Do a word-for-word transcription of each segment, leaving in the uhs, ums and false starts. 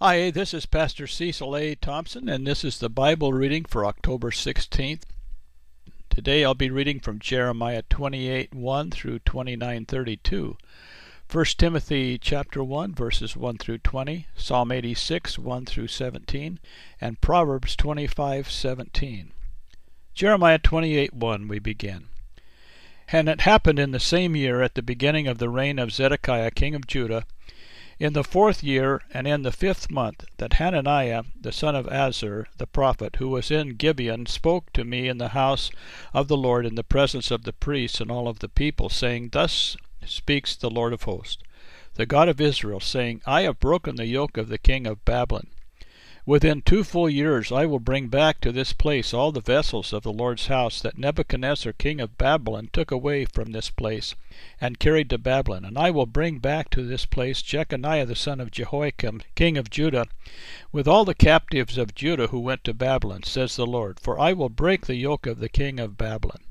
Hi, this is Pastor Cecil A. Thompson, and this is the Bible reading for October sixteenth. Today I'll be reading from Jeremiah twenty-eight one through twenty-nine thirty-two, First Timothy chapter one verses one through twenty, Psalm eighty-six one through seventeen, and Proverbs twenty-five seventeen. Jeremiah twenty-eight one we begin. And it happened in the same year, at the beginning of the reign of Zedekiah king of Judah, in the fourth year, and in the fifth month, that Hananiah the son of Azur the prophet, who was in Gibeon, spoke to me in the house of the Lord in the presence of the priests and all of the people, saying, Thus speaks the Lord of hosts, the God of Israel, saying, I have broken the yoke of the king of Babylon. Within two full years I will bring back to this place all the vessels of the Lord's house that Nebuchadnezzar king of Babylon took away from this place and carried to Babylon. And I will bring back to this place Jeconiah the son of Jehoiakim king of Judah, with all the captives of Judah who went to Babylon, says the Lord, for I will break the yoke of the king of Babylon.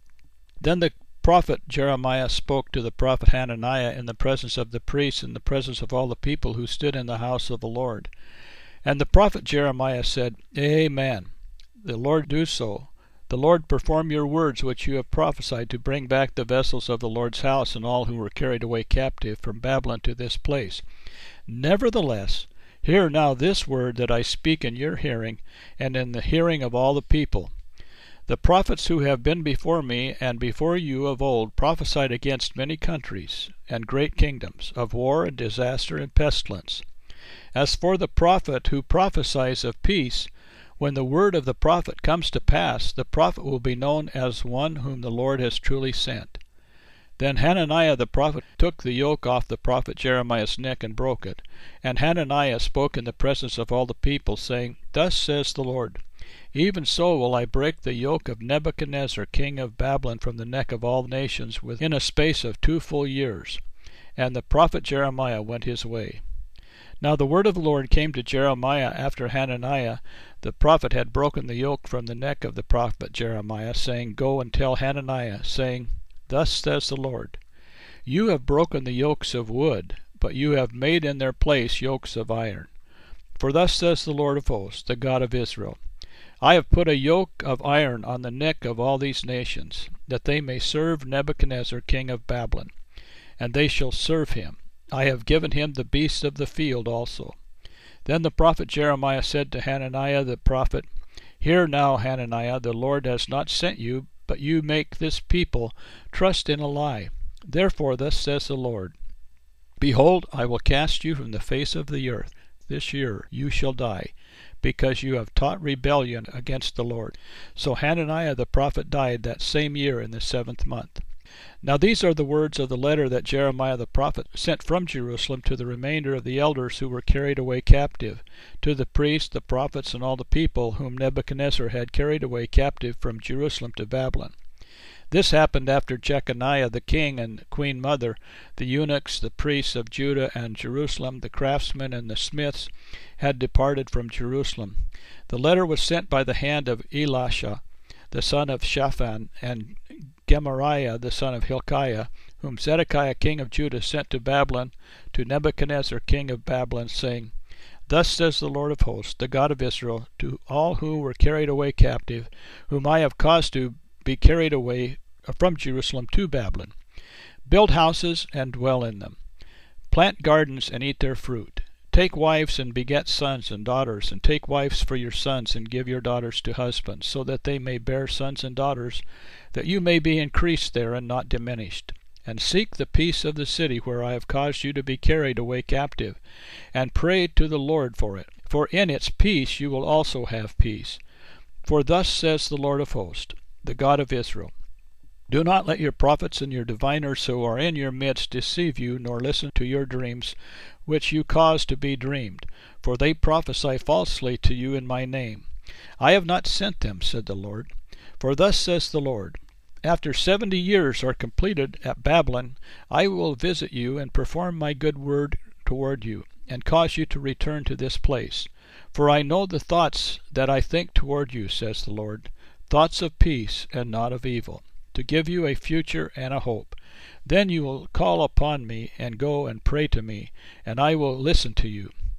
Then the prophet Jeremiah spoke to the prophet Hananiah in the presence of the priests, in the presence of all the people who stood in the house of the Lord. And the prophet Jeremiah said, Amen. The Lord do so. The Lord perform your words which you have prophesied, to bring back the vessels of the Lord's house and all who were carried away captive from Babylon to this place. Nevertheless, hear now this word that I speak in your hearing, and in the hearing of all the people. The prophets who have been before me and before you of old prophesied against many countries and great kingdoms, of war and disaster and pestilence. As for the prophet who prophesies of peace, when the word of the prophet comes to pass, the prophet will be known as one whom the Lord has truly sent. Then Hananiah the prophet took the yoke off the prophet Jeremiah's neck and broke it. And Hananiah spoke in the presence of all the people, saying, Thus says the Lord, Even so will I break the yoke of Nebuchadnezzar king of Babylon from the neck of all nations within a space of two full years. And the prophet Jeremiah went his way. Now the word of the Lord came to Jeremiah after Hananiah the prophet had broken the yoke from the neck of the prophet Jeremiah, saying, Go and tell Hananiah, saying, Thus says the Lord, You have broken the yokes of wood, but you have made in their place yokes of iron. For thus says the Lord of hosts, the God of Israel, I have put a yoke of iron on the neck of all these nations, that they may serve Nebuchadnezzar king of Babylon, and they shall serve him. I have given him the beasts of the field also. Then the prophet Jeremiah said to Hananiah the prophet, Hear now, Hananiah, the Lord has not sent you, but you make this people trust in a lie. Therefore thus says the Lord, Behold, I will cast you from the face of the earth. This year you shall die, because you have taught rebellion against the Lord. So Hananiah the prophet died that same year in the seventh month. Now these are the words of the letter that Jeremiah the prophet sent from Jerusalem to the remainder of the elders who were carried away captive, to the priests, the prophets, and all the people whom Nebuchadnezzar had carried away captive from Jerusalem to Babylon. This happened after Jeconiah the king and queen mother, the eunuchs, the priests of Judah and Jerusalem, the craftsmen and the smiths, had departed from Jerusalem. The letter was sent by the hand of Elisha, the son of Shaphan, and Gemariah the son of Hilkiah, whom Zedekiah king of Judah sent to Babylon, to Nebuchadnezzar king of Babylon, saying, Thus says the Lord of hosts, the God of Israel, to all who were carried away captive, whom I have caused to be carried away from Jerusalem to Babylon, Build houses and dwell in them. Plant gardens and eat their fruit. Take wives and beget sons and daughters, and take wives for your sons, and give your daughters to husbands, so that they may bear sons and daughters, that you may be increased there and not diminished. And seek the peace of the city where I have caused you to be carried away captive, and pray to the Lord for it. For in its peace you will also have peace. For thus says the Lord of hosts, the God of Israel, Do not let your prophets and your diviners who are in your midst deceive you, nor listen to your dreams, which you cause to be dreamed, for they prophesy falsely to you in my name. I have not sent them, said the Lord. For thus says the Lord, After seventy years are completed at Babylon, I will visit you and perform my good word toward you, and cause you to return to this place. For I know the thoughts that I think toward you, says the Lord, thoughts of peace and not of evil, to give you a future and a hope. Then you will call upon me and go and pray to me, and I will listen to you.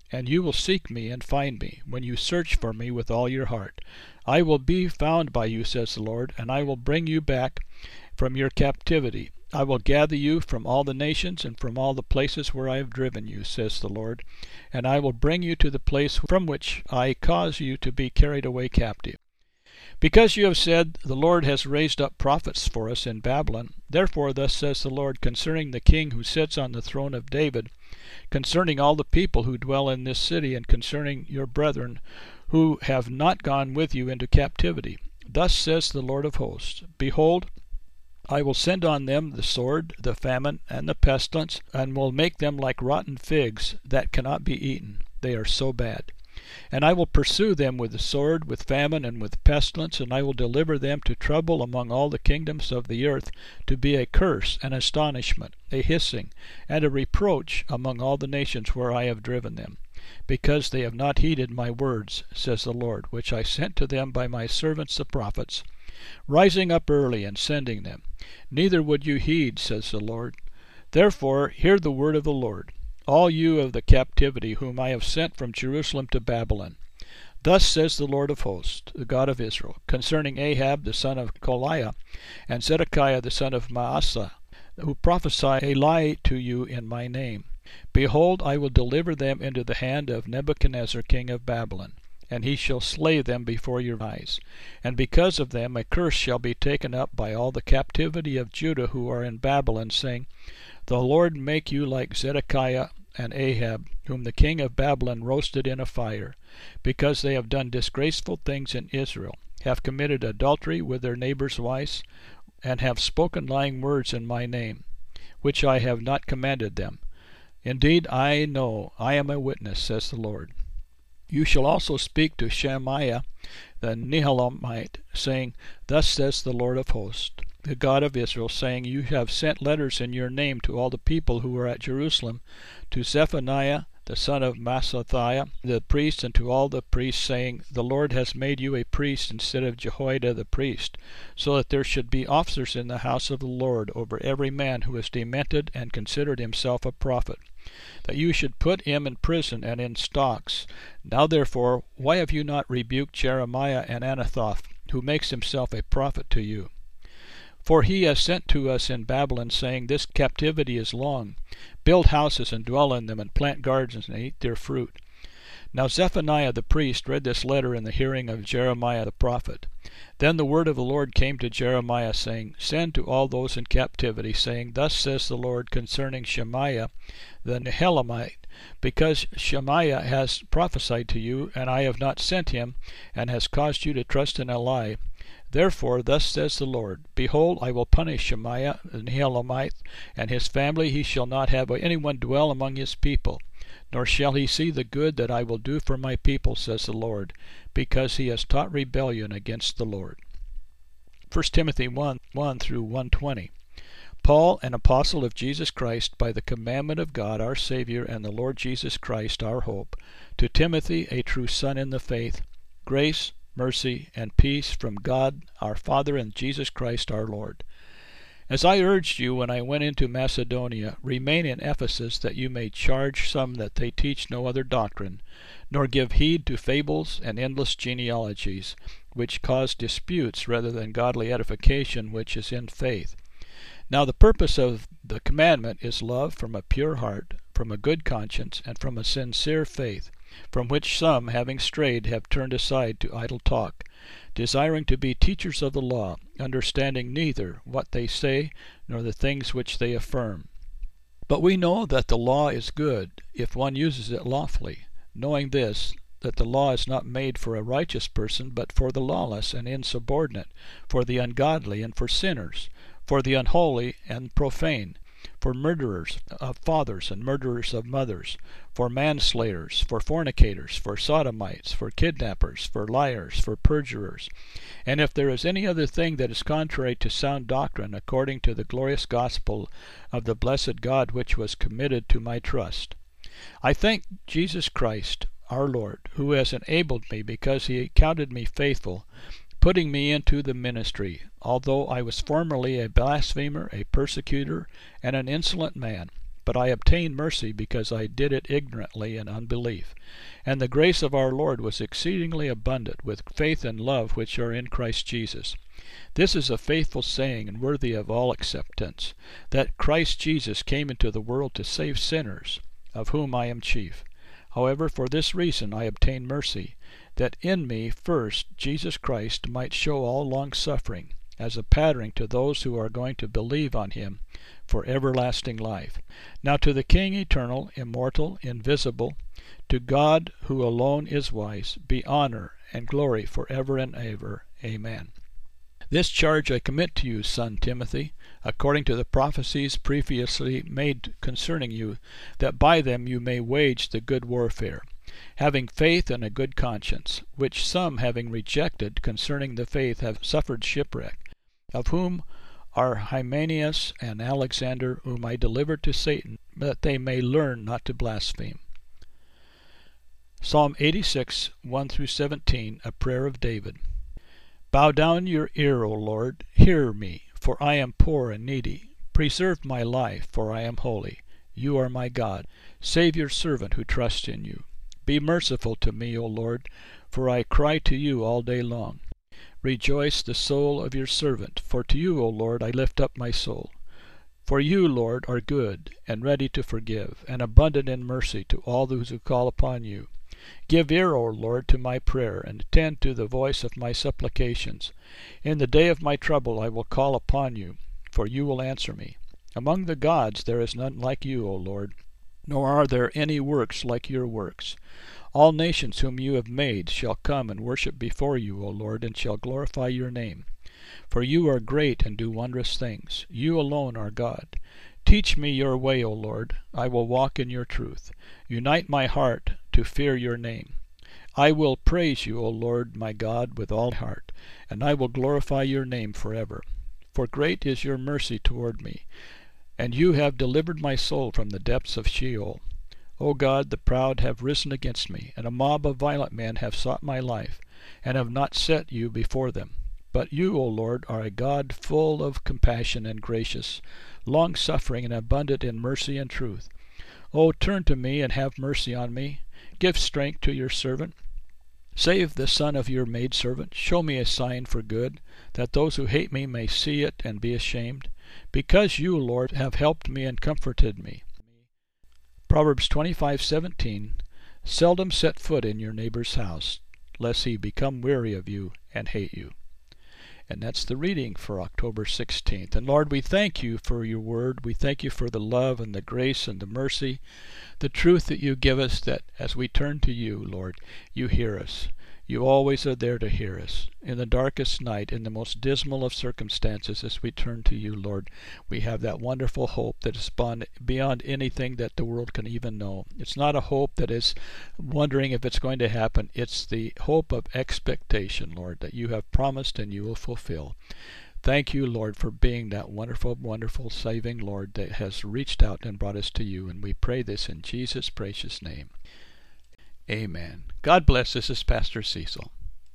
And you will seek me and find me, when you search for me with all your heart. I will be found by you, says the Lord, and I will bring you back from your captivity. I will gather you from all the nations and from all the places where I have driven you, says the Lord, and I will bring you to the place from which I cause you to be carried away captive. Because you have said, The Lord has raised up prophets for us in Babylon, therefore thus says the Lord concerning the king who sits on the throne of David, concerning all the people who dwell in this city, and concerning your brethren who have not gone with you into captivity. Thus says the Lord of hosts, Behold, I will send on them the sword, the famine, and the pestilence, and will make them like rotten figs that cannot be eaten. They are so bad. And I will pursue them with the sword, with famine, and with pestilence, and I will deliver them to trouble among all the kingdoms of the earth, to be a curse, an astonishment, a hissing, and a reproach among all the nations where I have driven them, because they have not heeded my words, says the Lord, which I sent to them by my servants the prophets, rising up early and sending them. Neither would you heed, says the Lord. Therefore hear the word of the Lord, all you of the captivity whom I have sent from Jerusalem to Babylon. Thus says the Lord of hosts, the God of Israel, concerning Ahab the son of Kolaiah, and Zedekiah the son of Maaseiah, who prophesy a lie to you in my name. Behold, I will deliver them into the hand of Nebuchadnezzar king of Babylon, and he shall slay them before your eyes. And because of them a curse shall be taken up by all the captivity of Judah who are in Babylon, saying, The Lord make you like Zedekiah and Ahab, whom the king of Babylon roasted in a fire, because they have done disgraceful things in Israel, have committed adultery with their neighbors' wives, and have spoken lying words in my name, which I have not commanded them. Indeed, I know, I am a witness, says the Lord. You shall also speak to Shemaiah the Nehelamite, saying, Thus says the Lord of hosts, the God of Israel, saying, You have sent letters in your name to all the people who are at Jerusalem, to Zephaniah the son of Maaseiah the priest, and to all the priests, saying, The Lord has made you a priest instead of Jehoiada the priest, so that there should be officers in the house of the Lord over every man who is demented and considered himself a prophet, that you should put him in prison and in stocks. Now therefore, why have you not rebuked Jeremiah and Anathoth, who makes himself a prophet to you? For he has sent to us in Babylon, saying, This captivity is long. Build houses and dwell in them, and plant gardens and eat their fruit. Now Zephaniah the priest read this letter in the hearing of Jeremiah the prophet. Then the word of the Lord came to Jeremiah, saying, Send to all those in captivity, saying, Thus says the Lord concerning Shemaiah the Nehelamite, because Shemaiah has prophesied to you, and I have not sent him, and has caused you to trust in a lie. Therefore thus says the Lord, Behold, I will punish Shemaiah the Nehelamite, and his family. He shall not have anyone dwell among his people, nor shall he see the good that I will do for my people, says the Lord, because he has taught rebellion against the Lord. First Timothy one, one through one twenty. Paul, an apostle of Jesus Christ, by the commandment of God our Savior, and the Lord Jesus Christ our hope, to Timothy, a true son in the faith, grace, mercy, and peace from God our Father and Jesus Christ our Lord. As I urged you when I went into Macedonia, remain in Ephesus, that you may charge some that they teach no other doctrine, nor give heed to fables and endless genealogies, which cause disputes rather than godly edification which is in faith. Now the purpose of the commandment is love from a pure heart, from a good conscience, and from a sincere faith, from which some, having strayed, have turned aside to idle talk, desiring to be teachers of the law, understanding neither what they say nor the things which they affirm. But we know that the law is good, if one uses it lawfully, knowing this, that the law is not made for a righteous person, but for the lawless and insubordinate, for the ungodly and for sinners, for the unholy and profane, for murderers of fathers and murderers of mothers, for manslayers, for fornicators, for sodomites, for kidnappers, for liars, for perjurers. And if there is any other thing that is contrary to sound doctrine, according to the glorious gospel of the blessed God which was committed to my trust, I thank Jesus Christ our Lord, who has enabled me, because he counted me faithful, putting me into the ministry, although I was formerly a blasphemer, a persecutor, and an insolent man. but I obtained mercy because I did it ignorantly in unbelief. And the grace of our Lord was exceedingly abundant with faith and love which are in Christ Jesus. This is a faithful saying and worthy of all acceptance, that Christ Jesus came into the world to save sinners, of whom I am chief. However, for this reason I obtained mercy, that in me first Jesus Christ might show all long-suffering, as a pattern to those who are going to believe on him for everlasting life. Now to the King eternal, immortal, invisible, to God who alone is wise, be honor and glory forever and ever. Amen. This charge I commit to you, son Timothy, according to the prophecies previously made concerning you, that by them you may wage the good warfare, having faith and a good conscience, which some having rejected concerning the faith have suffered shipwreck, of whom are Hymenaeus and Alexander, whom I delivered to Satan, that they may learn not to blaspheme. Psalm eighty-six, one through seventeen, a prayer of David. Bow down your ear, O Lord, hear me, for I am poor and needy. Preserve my life, for I am holy. You are my God. Save your servant who trusts in you. Be merciful to me, O Lord, for I cry to you all day long. Rejoice the soul of your servant, for to you, O Lord, I lift up my soul. For you, Lord, are good, and ready to forgive, and abundant in mercy to all those who call upon you. Give ear, O Lord, to my prayer, and attend to the voice of my supplications. In the day of my trouble I will call upon you, for you will answer me. Among the gods there is none like you, O Lord, nor are there any works like your works. All nations whom you have made shall come and worship before you, O Lord, and shall glorify your name. For you are great and do wondrous things. You alone are God. Teach me your way, O Lord. I will walk in your truth. Unite my heart to fear your name. I will praise you, O Lord my God, with all heart, and I will glorify your name forever. For great is your mercy toward me, and you have delivered my soul from the depths of Sheol. O God, the proud have risen against me, and a mob of violent men have sought my life, and have not set you before them. But you, O Lord, are a God full of compassion and gracious, long-suffering and abundant in mercy and truth. O turn to me and have mercy on me. Give strength to your servant. Save the son of your maidservant. Show me a sign for good, that those who hate me may see it and be ashamed. Because you, Lord, have helped me and comforted me. Proverbs twenty-five seventeen. Seldom set foot in your neighbor's house, lest he become weary of you and hate you. And that's the reading for October sixteenth. And Lord, we thank you for your word. We thank you for the love and the grace and the mercy, the truth that you give us, that as we turn to you, Lord, you hear us. You always are there to hear us. In the darkest night, in the most dismal of circumstances, as we turn to you, Lord, we have that wonderful hope that is beyond anything that the world can even know. It's not a hope that is wondering if it's going to happen. It's the hope of expectation, Lord, that you have promised and you will fulfill. Thank you, Lord, for being that wonderful, wonderful, saving Lord that has reached out and brought us to you. And we pray this in Jesus' precious name. Amen. God bless. This is Pastor Cecil.